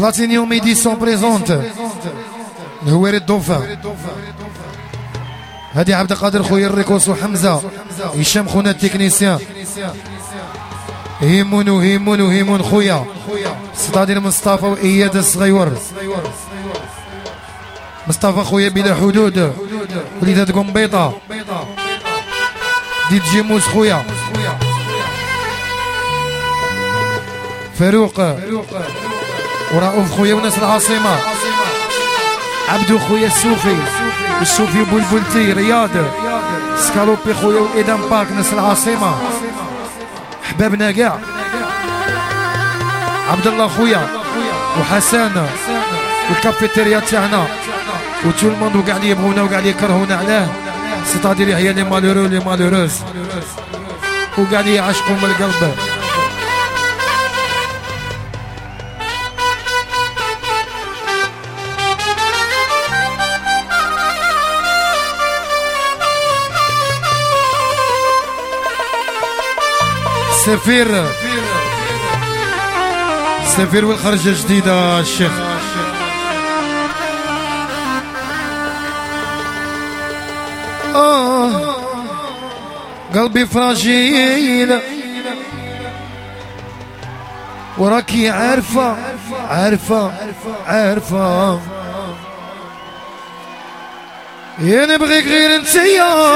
بلاتينيوم ايديسيون بريزونت الهواري الدوفا. هادي عبد القادر خويا الريكوس وحمزه هشام خونا التكنيسيان هيمون خويا ستادير مصطفى واياد الصغيور مصطفى خويا بلا حدود وليدات قنبيطه ديد جيموس خويا فاروق ورؤوف خويا وناس العاصمه عبدو خويا السوفي بلبلتي رياض سكالوبي خويا وايدان باك ناس العاصمه احبابنا كاع عبد الله خويا وحسان والكافيتيريا تاعنا وتو الموند وكاع اللي يبغونا وكاع اللي يكرهونا علاه سيتادير هي لي مالورو لي مالوروز وكاع اللي يعشقوا من القلب. سفير والخرجة جديدة الشيخ قلبي فراجيل وراكي عارفة يا نبغيك غير انتيا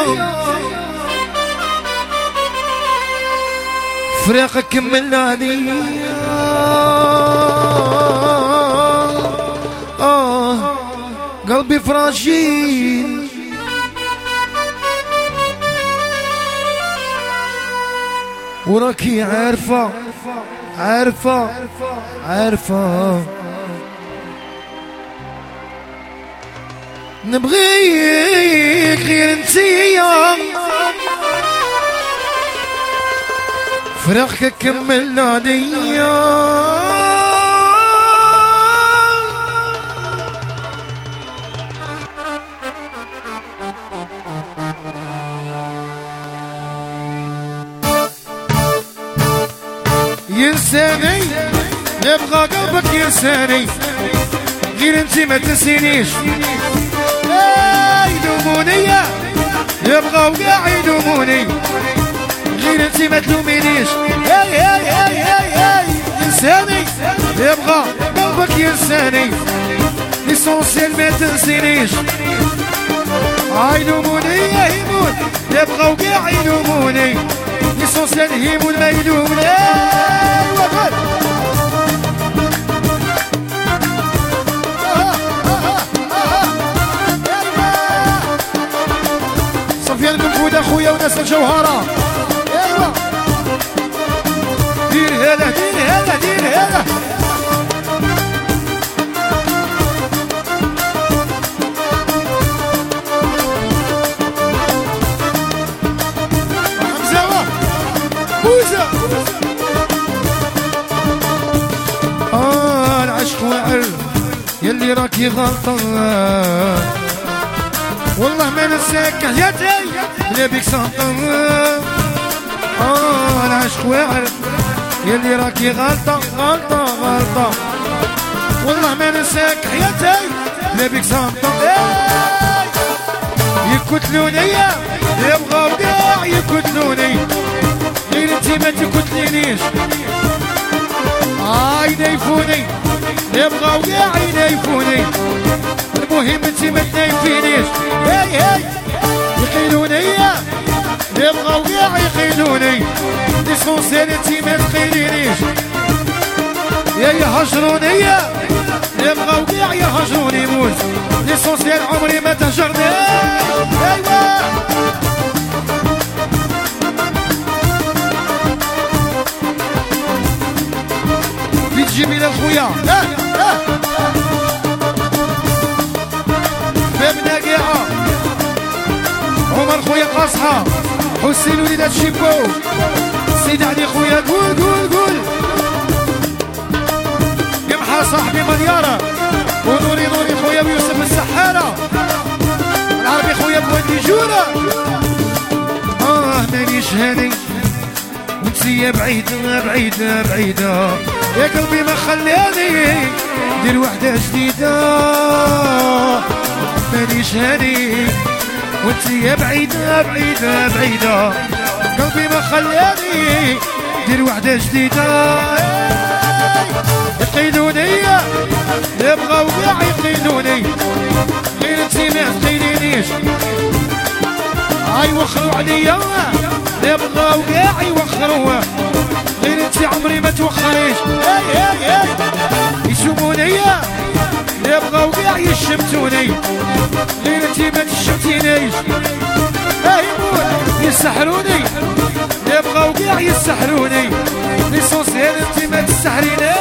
فراقك كملنا عليا قلبي فراجيل وراكي عارفة نبغيك غير انتيا فراقك كملنا عليا ينساني يبغى قلبك ينساني غير انتي ما تنسينيش يدوموني يبغى وقاع يدوموني غير انتي ما تلومينيش ينساني يبغى قلبك ينساني ليسونسيال ما تنسينيش يلوموني يهيمون يبغى وقاع يلوموني ليسونسيال يهيمون ما يلوموني صفيان كنفود اخويا وناس الجوهره ايوا دير هذا حمزه بوزه العشق وعر يلي راكي غلطان والله ما ننساك حياتي بلا بيك سنطن العشق واعر يلي راكي غلطة والله ما ننساك حياتي بلا بيك سنطن يكتلوني يبغاو كاع يكتلوني غير انتي ما تكتلينيش ينايفوني يبغاو كاع ينايفوني المهم انتي ما تنايفينيش يقيلوني يبغاو كاع يقيلوني ليسونسيال انتي ما تقيلينيش يهجروني يبغاو كاع يهجروني موت ليسونسيال عمري ما تهجرني في تجيبي للخويا بابنا قاعة عمر خويا قاصحة حسين وليدات شيبو سيد علي خويا قول يمحى صاحبي مليارة ونوري خويا ويوسف السحارة العربي خويا بودي جورة مانيش هاني وانتي بعيدة يا قلبي ما خلاني دير وحدة جديدة مانيش هاني وانت يا بعيدة بعيدة بعيدة قلبي ما خلاني دير وحدة جديدة يقيدوني يبغاو كاع يقيدوني غير انتي ما تقيدينيش يوخروا عليا يبغاو كاع يوخروا غير انتي عمري ما توخريش يشوفوني يبغاو كاع يشمتوني غير انتي ما تشمتينيش يسحروني يبغاو كاع يسحروني ليسونسيال انتي ما تسحرينيش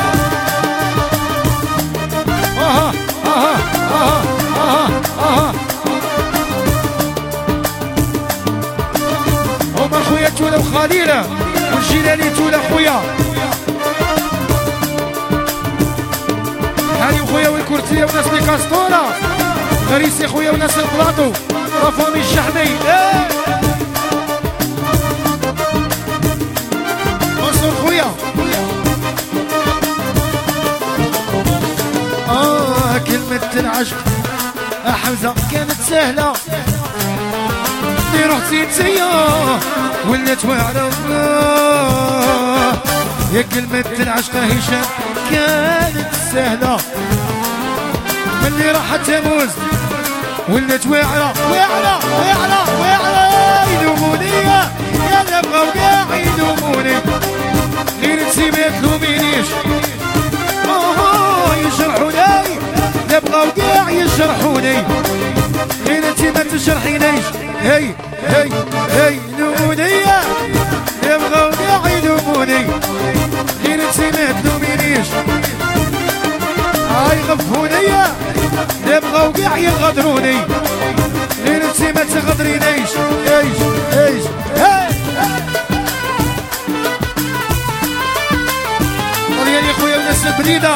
هما خويا تولا وخليله والجيلاني تولا خويا هاني خويا والكورتيه وناس لي كاستورا غريسي خويا وناس البلاطو رافامي الشحمي منصور خويا كلمة العشق حمزة كانت سهلة اللي رحتي انتيا ولات واعرة يا كلمة العشق هشام كانت سهلة ملي راحت تموز ولات واعرة واعرة واعرة واعرة يلوموني يا نبغاو كاع يلوموني غير انتي ما تلومينيش يجرحوني يبغاو كاع يجرحوني غير انتي ما تجرحينيش هي يلوموني يبغاو كاع يلوموني غير انتي ما تلومينيش يغفوني يبغاو كاع يغدروني غير انتي ما تغدرينيش ايش طلياني خويا الناس البنيده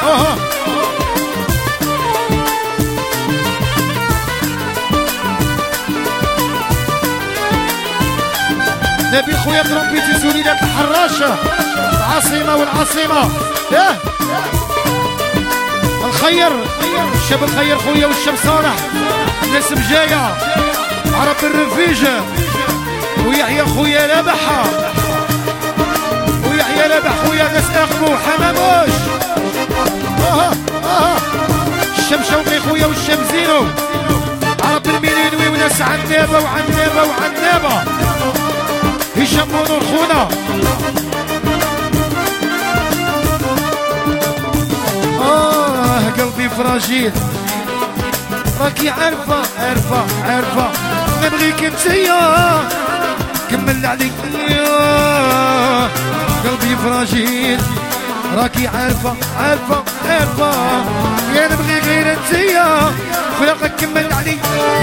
نبي خويا ترومبيتي سوليدات الحراشه العاصمه والعاصمه الخير الشاب الخير خويا والشاب صالح الناس مجايه عرب الرفيج ويحيى خويا لابحه ويحيى لابح خويا ناس اخبو حماموش الشاب شوقي خويا والشاب زينو عرب الميلينوي وناس عنابه وعنابه هشام ونور خونا قلبي فراجيل راكي عارفة نبغيك انتيا كمل عليك قلبي فراجيل راكي عارفة يا نبغي غير انتيا فراقك كمل عليك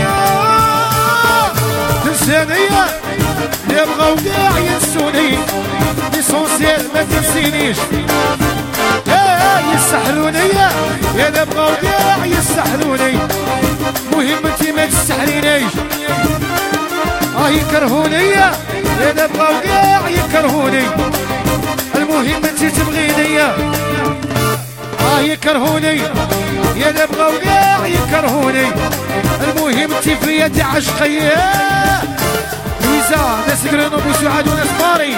تنسانيا يبغاو كاع ينسوني ليسونسيال ما تنسينيش يسحروني يا نبغاو كاع يسحروني مهم انتي ما تسحرينيش يكرهوني يا نبغاو كاع يكرهوني المهم انتي تبغيني يكرهوني يا نبغاو كاع يكرهوني المهم انتي في يدي عشقية لويزا ناس غرينوبل وسعاد وناس باري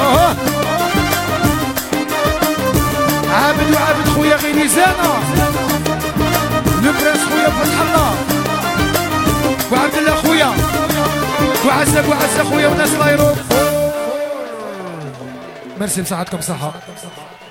عابد خويا غينيزانا لبراس خويا فتح الله وعبد الله خويا وعزة خويا وناس لايروب ميرسي بصحتكم صحة